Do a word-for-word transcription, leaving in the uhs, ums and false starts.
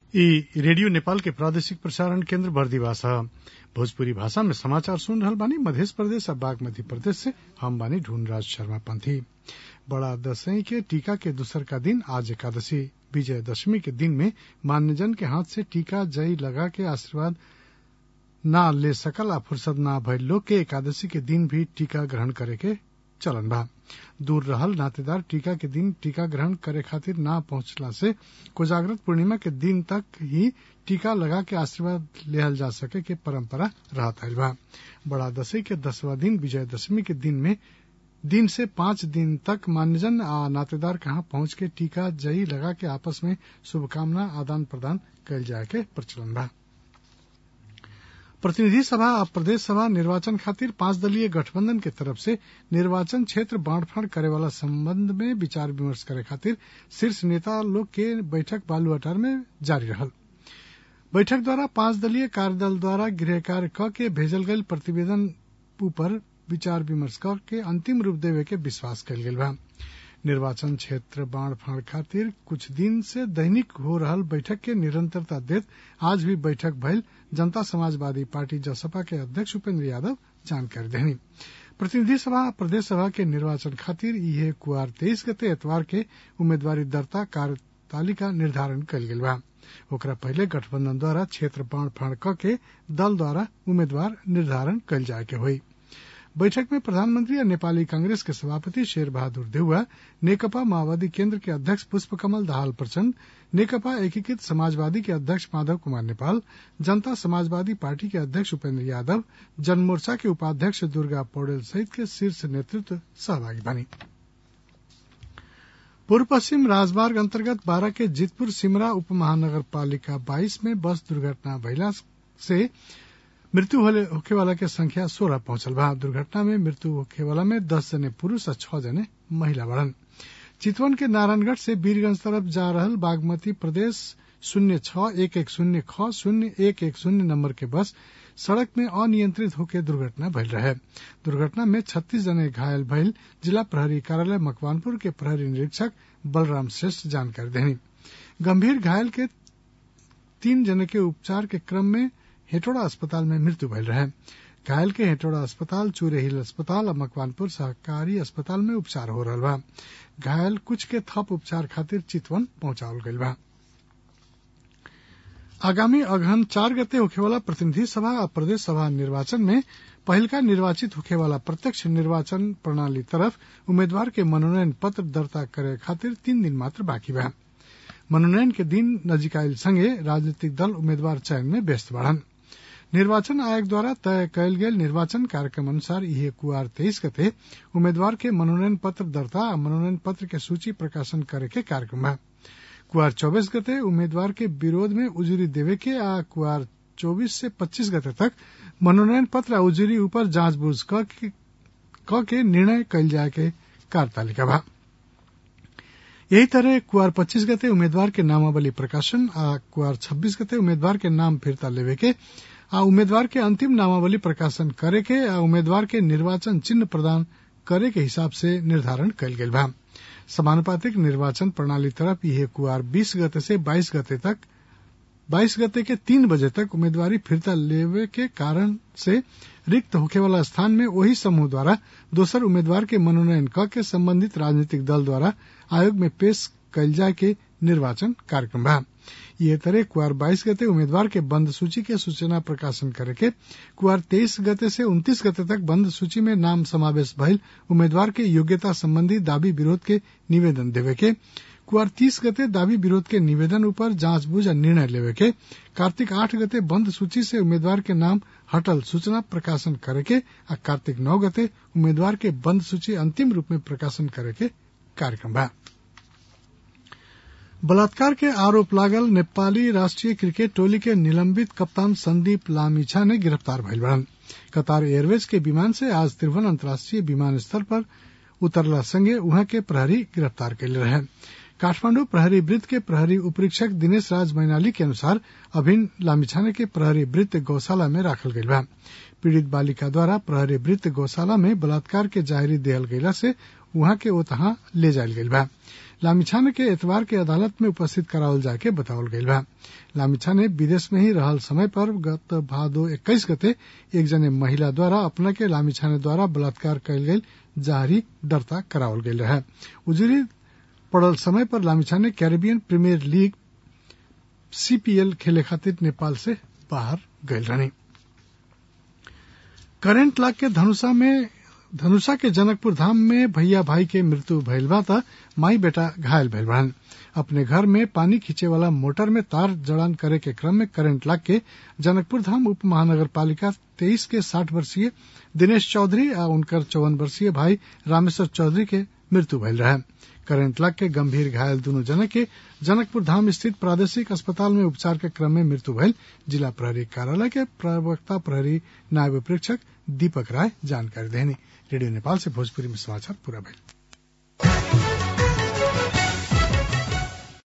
ई रेडियो नेपाल के प्रादेशिक प्रसारण केन्द्र बर्दिवास ह। भोजपुरी भाषा में समाचार सुन रहल बानी मध्य प्रदेश और बागमती प्रदेश से। हम बानी ढूंढराज शर्मा पंथी। बड़ा दशईं के टीका के दूसर का दिन आज एकादशी विजयदशमी के दिन में मान्यजन के हाथ से टीका जई लगा के आशीर्वाद ना ले सकल आ फुर्सत ना भइल लोग के एकादशी के दिन भी टीका ग्रहण करे के चलन बा। दूर रहल नातेदार टीका के दिन टीका ग्रहण करे खातिर ना पहुंचला से कोजागरत पूर्णिमा के दिन तक ही टीका लगा के आशीर्वाद लेहल जा सके के परंपरा रहत आइल बा। बड़ा दशई के दसवां दिन विजयदशमी के दिन में दिन से पांच दिन तक मान्यजन आ नातेदार कहाँ पहुंच के टीका जई लगा के आपस में शुभकामना आदान प्रदान कइल जाए के प्रचलन बा। प्रतिनिधि सभा और प्रदेश सभा निर्वाचन खातिर पांच दलीय गठबंधन के तरफ से निर्वाचन क्षेत्र बांटफांट करे वाला संबंध में विचार विमर्श करे खातिर शीर्ष नेता लोग के बैठक बालूआटार में जारी रहल। बैठक द्वारा पांच दलीय कार्यदल द्वारा गृह कार्य क के भेजल गयल प्रतिवेदन ऊपर विचार विमर्श कर के अंतिम रूप देवे के विश्वास कइल गेल बा। निर्वाचन क्षेत्र बांटफांट खातिर कुछ दिन से दैनिक हो रहल बैठक के निरंतरता देत आज भी बैठक भइल जनता समाजवादी पार्टी जसपा के अध्यक्ष उपेंद्र यादव जानकारी देनी। प्रतिनिधि सभा प्रदेश सभा के निर्वाचन खातिर इहे कुआर तेईस गते एतवार के उम्मीदवारी दर्ता कार्यतालिका निर्धारण कइल गेल बा। ओकरा पहले गठबंधन द्वारा क्षेत्र बांटफांट क के दल द्वारा उम्मीदवार निर्धारण कइल जाए के होई। बैठक में प्रधानमंत्री और नेपाली कांग्रेस के सभापति शेर बहादुर देउवा, नेकपा माओवादी केन्द्र के अध्यक्ष पुष्पकमल दाहाल प्रचण्ड, नेकपा एकीकृत समाजवादी के अध्यक्ष माधव कुमार नेपाल, जनता समाजवादी पार्टी के अध्यक्ष उपेंद्र यादव, जनमोर्चा के उपाध्यक्ष दुर्गा पौडेल सहित के शीर्ष नेतृत्व सहभागी बनी। पूर्व पश्चिम राजमार्ग अंतर्गत बारह के जितपुर सिमरा उप महानगर पालिका बाईस में बस दुर्घटना भइला से मृत्यु होखे वाला के संख्या सोलह पहुंचल बा। दुर्घटना में मृत्यु होखे वाला में दस जने पुरुष और छह जने महिला बड़न। चितवन के नारायणगढ़ से वीरगंज तरफ जा रहल बागमती प्रदेश शून्य छह एक एक शून्य ख शून्य एक एक शून्य नंबर के बस सड़क में अनियंत्रित होकर दुर्घटना भइल रहे। दुर्घटना में छत्तीस जने घायल भइल जिला प्रहरी कार्यालय मकवानपुर के प्रहरी निरीक्षक बलराम श्रेष्ठ जानकारी देनी। गंभीर घायल के तीन जने के उपचार के क्रम में हेटोड़ा अस्पताल में मृत्यु भइल रहे। घायल के हेटोड़ा अस्पताल, चूरेहिल अस्पताल और मकवानपुर सहकारी अस्पताल में उपचार हो रहल बा। घायल कुछ के थप उपचार खातिर चितवन पहुंचावल गइल बा। आगामी अगहन चार गते होखेवाला प्रतिनिधि सभा और प्रदेश सभा निर्वाचन में पहिलका निर्वाचित होखेवाला प्रत्यक्ष निर्वाचन प्रणाली तरफ उम्मीदवार के मनोनयन पत्र दर्ता करे खातिर तीन दिन मात्र बाकी बा। मनोनयन के दिन नजीक आइल संगे राजनीतिक दल उम्मीदवार चयन में व्यस्त बढ़न। निर्वाचन आयोग द्वारा तय कयल गेल निर्वाचन कार्यक्रम अनुसार इहे कुआर तेईस गते उम्मीदवार के मनोनयन पत्र दर्ता और मनोनयन पत्र के सूची प्रकाशन करे के कार्यक्रम बा। कुआर चौबीस गते उम्मीदवार के विरोध में उजुरी देवे के आ कुआर चौबीस से पच्चीस गते तक मनोनयन पत्र आ उजुरी ऊपर जांचबूझ क के निर्णय कयल जाए के कार्यतालिका बा। यही तरह कुआर पच्चीस गते उम्मीदवार के नामावली प्रकाशन आ कुआर छब्बीस गते उम्मीदवार के नाम फिरता लेवे के आ उम्मीदवार के अंतिम नामावली प्रकाशन करे के आ उम्मीदवार के निर्वाचन चिन्ह प्रदान करे के हिसाब से निर्धारण कयल गेल बा। समानुपातिक निर्वाचन प्रणाली तरफ यह कुआर बीस गते से बाईस गते तक बाईस गते के तीन बजे तक उम्मीदवारी फिरता लेवे के कारण से रिक्त होखे वाला स्थान में वही समूह द्वारा दोसर उम्मीदवार के मनोनयन क के संबंधित राजनीतिक दल द्वारा आयोग में पेश कयल जाए के निर्वाचन कार्यक्रम बा। ये तरह कुआर बाईस गते उम्मीदवार के बंद सूची के सूचना प्रकाशन करे के, कुआर तेईस गते से उनतीस गते तक बंद सूची में नाम समावेश भइल उम्मीदवार के योग्यता संबंधी दावी विरोध के निवेदन देवे के, कुआर तीस गते दावी विरोध के निवेदन ऊपर जांचबूझ निर्णय लेवे के, कार्तिक आठ गते बंद सूची से उम्मीदवार के नाम हटल सूचना प्रकाशन करे के आ कार्तिक नौ गते उम्मीदवार के बंद सूची अंतिम रूप में प्रकाशन करे के कार्यक्रम बा। बलात्कार के आरोप लागल नेपाली राष्ट्रीय क्रिकेट टोली के निलंबित कप्तान संदीप लामिछा ने गिरफ्तार भइल बड़न। कतार एयरवेज के विमान से आज त्रिभुवन अंतर्राष्ट्रीय विमानस्थल पर उतरला संगे उहाँ के प्रहरी गिरफ्तार कैले रहे। काठमांडू प्रहरी वृत्त के प्रहरी उपरीक्षक दिनेश राज मैनाली के अनुसार अभिन लामिछाने के प्रहरी वृत्त गौशाला में राखल गइल बा। पीड़ित बालिका द्वारा प्रहरी वृत्त गौशाला में बलात्कार के जाहिरी देहल गइला से उहाँ के ओतहा ले जायल गइल बा। लामिछाने के एतवार के अदालत में उपस्थित करावल जाके बतावल गईल बा। लामिछाने विदेश में ही रहल समय पर गत भादो इक्कीस गते एक जने महिला द्वारा अपना के लामिछाने द्वारा बलात्कार कयल गईल जारी दर्ता करावल गईल रहे। उजुरी पड़ल समय पर Lamichhane Caribbean premier league CPL खेले खातिर नेपाल से बाहर गईल रहनी। करेंट लाग के धनुषा में धनुषा के जनकपुर धाम में भैया भाई के मृत्यु भइल बा त माई बेटा घायल भइल बड़न। अपने घर में पानी खींचे वाला मोटर में तार जड़ान करे के क्रम में करंट लाग के जनकपुर धाम उप महानगर पालिका तेईस के साठ वर्षीय दिनेश चौधरी और उनकर चौवन वर्षीय भाई रामेश्वर चौधरी के मृत्यु भइल रहे। करंट लाग के गंभीर घायल दोनों जने के जनकपुर धाम स्थित प्रादेशिक अस्पताल में उपचार के क्रम में मृत्यु भइल जिला प्रहरी कार्यालय के प्रवक्ता प्रहरी नायब प्रेक्षक दीपक राय जानकारी देनी। रेडियो नेपाल से भोजपुरी में समाचार पूरा भइल।